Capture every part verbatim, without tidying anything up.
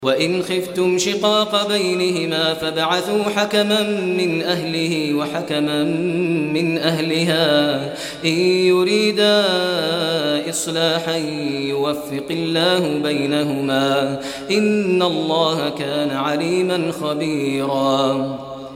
وَإِنْ خِفْتُمْ شِقَاقَ بَيْنِهِمَا فَابْعَثُوا حَكَمًا مِّنْ أَهْلِهِ وَحَكَمًا مِّنْ أَهْلِهَا إِن يُرِيدَا إِصْلَاحًا يُوَفِّقِ اللَّهُ بَيْنَهُمَا إِنَّ اللَّهَ كَانَ عَلِيمًا خَبِيرًا۔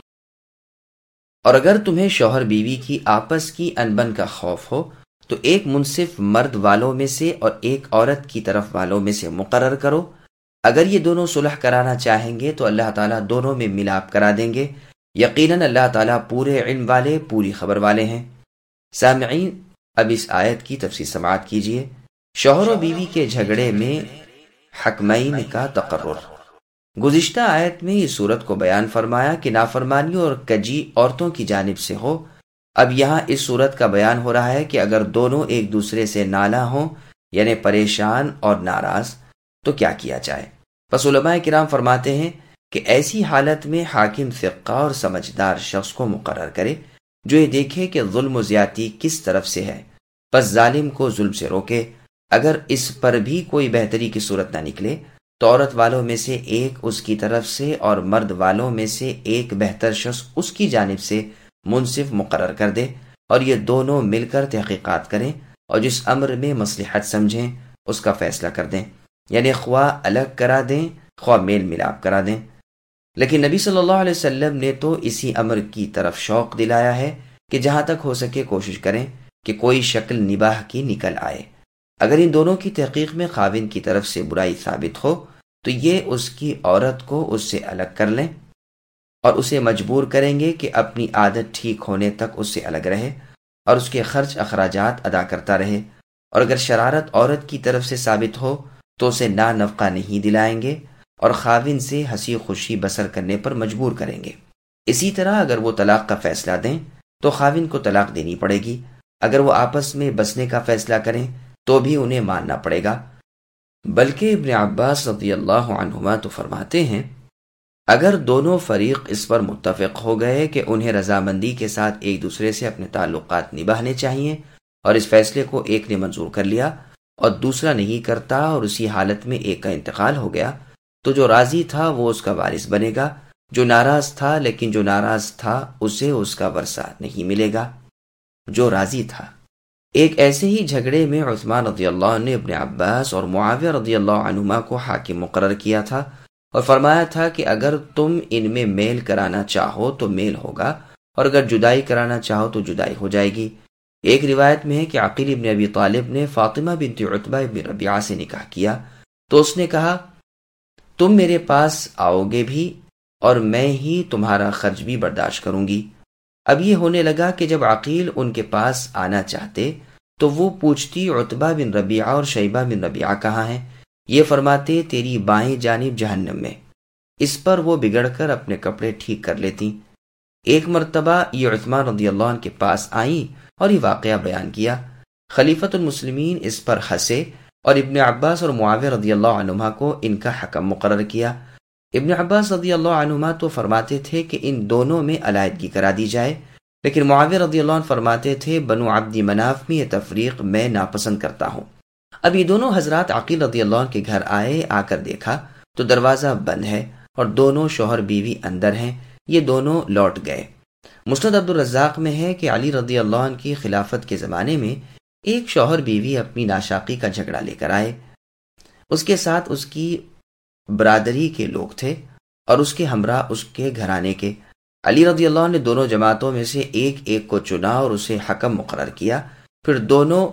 اور اگر تمہیں شوہر بیوی کی آپس کی انبن کا خوف ہو تو ایک منصف مرد والوں میں سے اور ایک عورت کی طرف والوں میں سے مقرر کرو۔ اگر یہ دونوں صلح کرانا چاہیں گے تو اللہ تعالیٰ دونوں میں ملاپ کرا دیں گے، یقیناً اللہ تعالیٰ پورے علم والے، پوری خبر والے ہیں۔ سامعین، اب اس آیت کی تفصیل سماعت کیجیے۔ شوہر و بیوی کے جھگڑے میں حکمین کا تقرر۔ گزشتہ آیت میں اس صورت کو بیان فرمایا کہ نافرمانی اور کجی عورتوں کی جانب سے ہو۔ اب یہاں اس صورت کا بیان ہو رہا ہے کہ اگر دونوں ایک دوسرے سے نالاں ہوں، یعنی پریشان اور ناراض، تو کیا کیا جائے؟ بس علماء کرام فرماتے ہیں کہ ایسی حالت میں حاکم فقہ اور سمجھدار شخص کو مقرر کرے جو یہ دیکھے کہ ظلم و زیادتی کس طرف سے ہے، بس ظالم کو ظلم سے روکے۔ اگر اس پر بھی کوئی بہتری کی صورت نہ نکلے تو عورت والوں میں سے ایک اس کی طرف سے اور مرد والوں میں سے ایک بہتر شخص اس کی جانب سے منصف مقرر کر دے، اور یہ دونوں مل کر تحقیقات کریں اور جس امر میں مصلحت سمجھیں اس کا فیصلہ کر دیں، یعنی خواہ الگ کرا دیں خواہ میل ملاپ کرا دیں۔ لیکن نبی صلی اللہ علیہ وسلم نے تو اسی امر کی طرف شوق دلایا ہے کہ جہاں تک ہو سکے کوشش کریں کہ کوئی شکل نباہ کی نکل آئے۔ اگر ان دونوں کی تحقیق میں خاوند کی طرف سے برائی ثابت ہو تو یہ اس کی عورت کو اس سے الگ کر لیں اور اسے مجبور کریں گے کہ اپنی عادت ٹھیک ہونے تک اس سے الگ رہے اور اس کے خرچ اخراجات ادا کرتا رہے، اور اگر شرارت عورت کی طرف سے ثابت ہو تو اسے نا نفقہ نہیں دلائیں گے اور خاوند سے ہنسی خوشی بسر کرنے پر مجبور کریں گے۔ اسی طرح اگر وہ طلاق کا فیصلہ دیں تو خاوند کو طلاق دینی پڑے گی، اگر وہ آپس میں بسنے کا فیصلہ کریں تو بھی انہیں ماننا پڑے گا۔ بلکہ ابن عباس رضی اللہ عنہما تو فرماتے ہیں اگر دونوں فریق اس پر متفق ہو گئے کہ انہیں رضامندی کے ساتھ ایک دوسرے سے اپنے تعلقات نبھانے چاہیے اور اس فیصلے کو ایک نے منظور کر لیا اور دوسرا نہیں کرتا اور اسی حالت میں ایک کا انتقال ہو گیا، تو جو راضی تھا وہ اس کا وارث بنے گا، جو ناراض تھا لیکن جو ناراض تھا اسے اس کا ورثہ نہیں ملے گا۔ جو راضی تھا۔ ایک ایسے ہی جھگڑے میں عثمان رضی اللہ عنہ نے ابن عباس اور معاویہ رضی اللہ عنہما کو حاکم مقرر کیا تھا اور فرمایا تھا کہ اگر تم ان میں میل کرانا چاہو تو میل ہوگا اور اگر جدائی کرانا چاہو تو جدائی ہو جائے گی۔ ایک روایت میں ہے کہ عقیل ابن ابی طالب نے فاطمہ بنت عتبہ ابن ربیعہ سے نکاح کیا تو اس نے کہا تم میرے پاس آؤ گے بھی اور میں ہی تمہارا خرچ بھی برداشت کروں گی۔ اب یہ ہونے لگا کہ جب عقیل ان کے پاس آنا چاہتے تو وہ پوچھتی عتبہ بن ربیعہ اور شیبہ بن ربیعہ کہاں ہیں؟ یہ فرماتے تیری بائیں جانب جہنم میں۔ اس پر وہ بگڑ کر اپنے کپڑے ٹھیک کر لیتی۔ ایک مرتبہ یہ عثمان رضی اللہ عنہ کے پاس آئیں اور یہ واقعہ بیان کیا۔ خلیفۃ المسلمین اس پر ہنسے اور ابن عباس اور معاویہ رضی اللہ عنہما کو ان کا حکم مقرر کیا۔ ابن عباس رضی اللہ عنہما تو فرماتے تھے کہ ان دونوں میں علیحدگی کرا دی جائے، لیکن معاویہ رضی اللہ عنہ فرماتے تھے بنو عبد مناف میں یہ تفریق میں ناپسند کرتا ہوں۔ اب یہ دونوں حضرات عقیل رضی اللہ عنہ کے گھر آئے، آ کر دیکھا تو دروازہ بند ہے اور دونوں شوہر بیوی اندر ہیں۔ یہ دونوں لوٹ گئے۔ مسند عبد الرزاق میں ہے کہ علی رضی اللہ عنہ کی خلافت کے زمانے میں ایک شوہر بیوی اپنی ناشاکی کا جھگڑا لے کر آئے۔ اس کے ساتھ اس کی برادری کے لوگ تھے اور اس کے ہمراہ اس کے گھرانے کے۔ علی رضی اللہ عنہ نے دونوں جماعتوں میں سے ایک ایک کو چنا اور اسے حکم مقرر کیا۔ پھر دونوں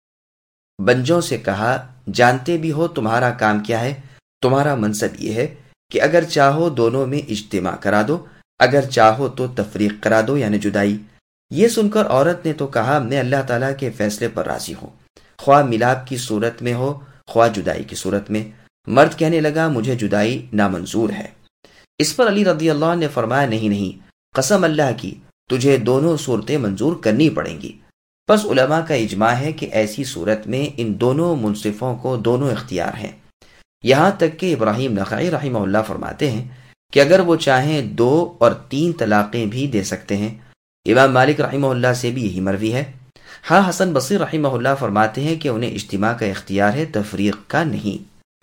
بنجوں سے کہا جانتے بھی ہو تمہارا کام کیا ہے؟ تمہارا منصب یہ ہے کہ اگر چاہو دونوں میں اجتماع کرا دو، اگر چاہو تو تفریق کرا دو یعنی جدائی۔ یہ سن کر عورت نے تو کہا میں اللہ تعالیٰ کے فیصلے پر راضی ہوں، خواہ ملاپ کی صورت میں ہو خواہ جدائی کی صورت میں۔ مرد کہنے لگا مجھے جدائی نامنظور ہے۔ اس پر علی رضی اللہ عنہ نے فرمایا نہیں نہیں، قسم اللہ کی تجھے دونوں صورتیں منظور کرنی پڑیں گی۔ بس علماء کا اجماع ہے کہ ایسی صورت میں ان دونوں منصفوں کو دونوں اختیار ہیں، یہاں تک کہ ابراہیم نخعی رحمہ اللہ فرماتے ہیں کہ اگر وہ چاہیں دو اور تین طلاقیں بھی دے سکتے ہیں۔ امام مالک رحمہ اللہ سے بھی یہی مروی ہے۔ ہاں حسن بصری رحمہ اللہ فرماتے ہیں کہ انہیں اجتماع کا اختیار ہے، تفریق کا نہیں۔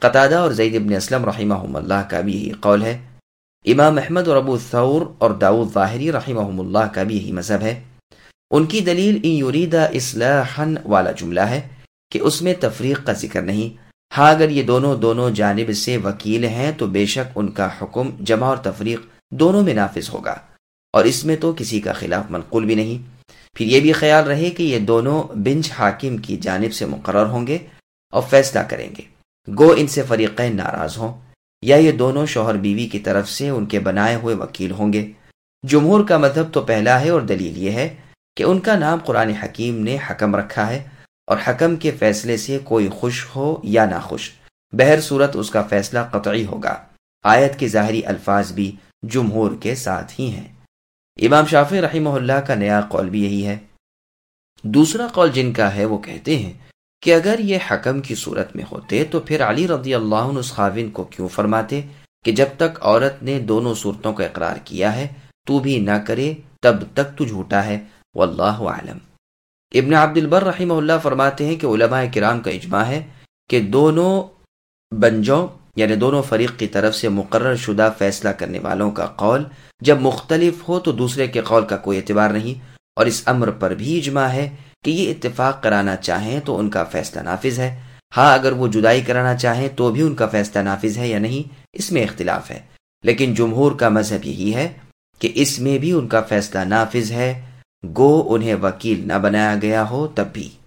قتادہ اور زید بن اسلم رحمہم اللہ کا بھی یہی قول ہے۔ امام احمد اور ابو ثور اور داؤد ظاہری رحمہم اللہ کا بھی یہی مذہب ہے۔ ان کی دلیل ان یرید اصلاحا والا جملہ ہے کہ اس میں تفریق کا ذکر نہیں۔ ہاں اگر یہ دونوں دونوں جانب سے وکیل ہیں تو بے شک ان کا حکم جمع اور تفریق دونوں میں نافذ ہوگا، اور اس میں تو کسی کا خلاف منقول بھی نہیں۔ پھر یہ بھی خیال رہے کہ یہ دونوں بنچ حاکم کی جانب سے مقرر ہوں گے اور فیصلہ کریں گے، گو ان سے فریقین ناراض ہوں، یا یہ دونوں شوہر بیوی کی طرف سے ان کے بنائے ہوئے وکیل ہوں گے۔ جمہور کا مذہب تو پہلا ہے، اور دلیل یہ ہے کہ ان کا نام قرآن حکیم نے حکم رکھا ہے، اور حکم کے فیصلے سے کوئی خوش ہو یا ناخوش، بہر صورت اس کا فیصلہ قطعی ہوگا۔ آیت کے ظاہری الفاظ بھی جمہور کے ساتھ ہی ہیں۔ امام شافعی رحمہ اللہ کا نیا قول بھی یہی ہے۔ دوسرا قول جن کا ہے وہ کہتے ہیں کہ اگر یہ حکم کی صورت میں ہوتے تو پھر علی رضی اللہ عنہ اس خاوند کو کیوں فرماتے کہ جب تک عورت نے دونوں صورتوں کا اقرار کیا ہے تو بھی نہ کرے تب تک تو جھوٹا ہے، واللہ اعلم۔ ابن عبد البر رحمہ اللہ فرماتے ہیں کہ علماء کرام کا اجماع ہے کہ دونوں بنجوں یعنی دونوں فریق کی طرف سے مقرر شدہ فیصلہ کرنے والوں کا قول جب مختلف ہو تو دوسرے کے قول کا کوئی اعتبار نہیں، اور اس امر پر بھی اجماع ہے کہ یہ اتفاق کرانا چاہیں تو ان کا فیصلہ نافذ ہے۔ ہاں اگر وہ جدائی کرانا چاہیں تو بھی ان کا فیصلہ نافذ ہے یا نہیں، اس میں اختلاف ہے، لیکن جمہور کا مذہب یہی ہے کہ اس میں بھی ان کا فیصلہ نافذ ہے، گو انہیں وکیل نہ بنایا گیا ہو تب بھی۔